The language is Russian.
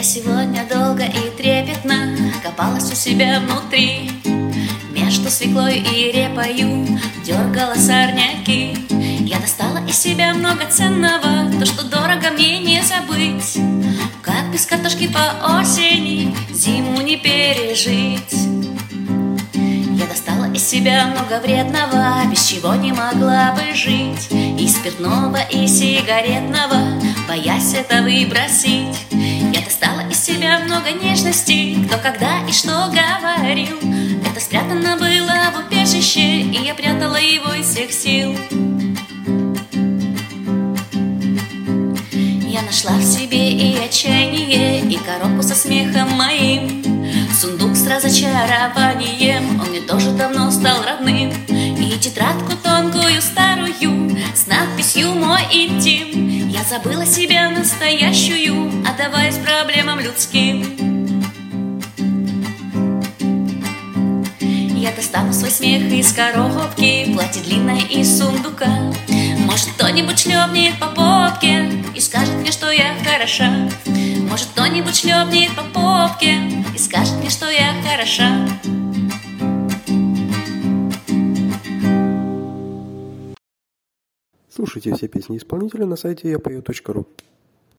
сегодня долго и трепетно копалась у себя внутри. Между свеклой и репою дергала сорняки. Я достала из себя много ценного, то, что дорого мне не забыть. Как без картошки по осени зиму не пережить. Я достала из себя много вредного, без чего не могла бы жить. И спиртного, и сигаретного, боясь это выбросить. Я достала из себя много нежности, кто когда и что говорил. Это спрятано было в убежище, и я прятала его из всех сил. Я нашла в себе и отчаяние, и коробку со смехом моим, сундук с разочарованием, он мне тоже давно стал родным. И тетрадку тонкую старую с надписью «Мой интим». Я забыла себя настоящую, отдаваясь проблемам людским. Я достану свой смех из коробки, платье длинное из сундука. Может, кто-нибудь шлепнет по попке и скажет мне, что я хороша. Может, кто-нибудь шлепнет по попке и скажет мне, что я хороша. Слушайте все песни исполнителя на сайте yapою.ru.